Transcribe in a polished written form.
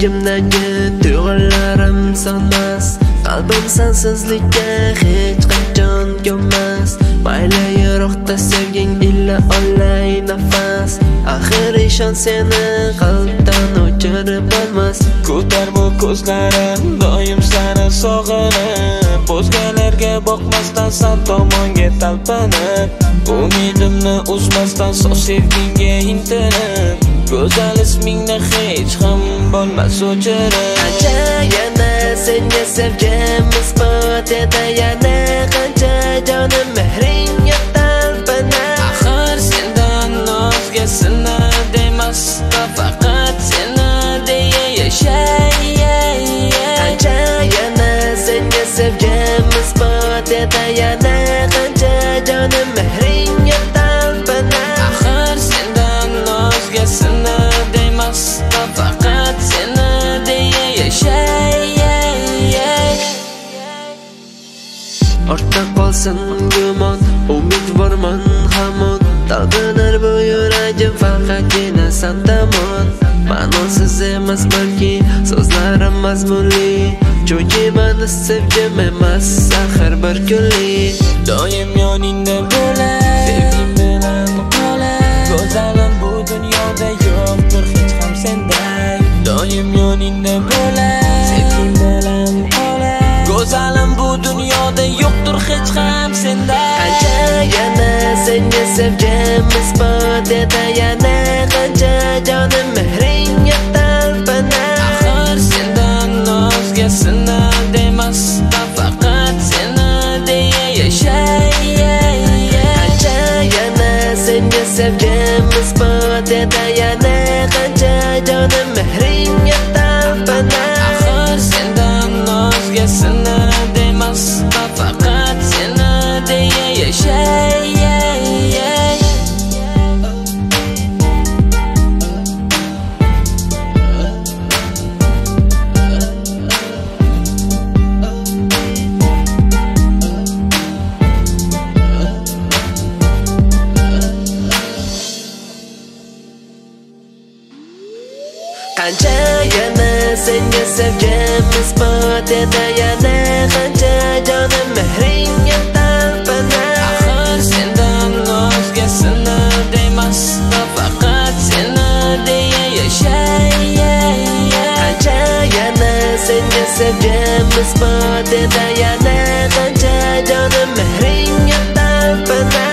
ichimdagi tuyg'ularim sonmas. Qalbim sensizlikka hech qachon ko'nmas. Mayli yiroqda sevging illa olay nafas. Axir ishon seni qalbdan o'chirib olmas. Ko'tar bu ko'zlarim doim seni sog'inib, o'zgalarga boqmasdan sen tomonga talpinib, umidimni uzmasdan sof sevgingga intilib, go'zal ismingni hech ham bo'lmas o'chirib. Qancha yana senga sevgim isbot eta, yana qancha jonim mehringga talpinib. Axir sendan o'zga sinadi emasda, faqat seni deya yashay. Qancha yana senga sevgim isbot eta, yana qancha jonim mehringga talpinib. Axir sendan o'zga sinadi emasda, faqat seni deya yashay. Ortda qolsin gumon, umidvorman hamon. Talpinar bu yuragim faqatgina sen tomon. Ma'nosiz emas balki so'zlarim mazmunli, chunki meni sevgim emas axir bir kunlik. Doim yoningda bo'lay, sevgim bilan qolay. Go'zalim bu dunyoda yo'qdir hech ham senday. Doim yoningda bo'lay, sevgim bilan qolay. Go'zalim bu dunyoda yo'qdir hech ham senday. Qancha yana senga sevgim isbot eta, yana qancha jonim mehringga talpinib. Axir sendan o'zga sinadi emasda, faqat seni deya yashay. Qancha yana senga sevgim isbot eta, yana qancha jonim mehringga talpinib. Axir sendan o'zga sinadi emasda, faqat seni deya yashay. Qancha yana senga sevgim isbot eta, yana qancha jonim mehringga talpinib. Axir sendan o'zga sinadi emasda, faqat seni deya yashay. Qancha yana senga sevgim isbot eta, yana qancha jonim mehringga talpinib.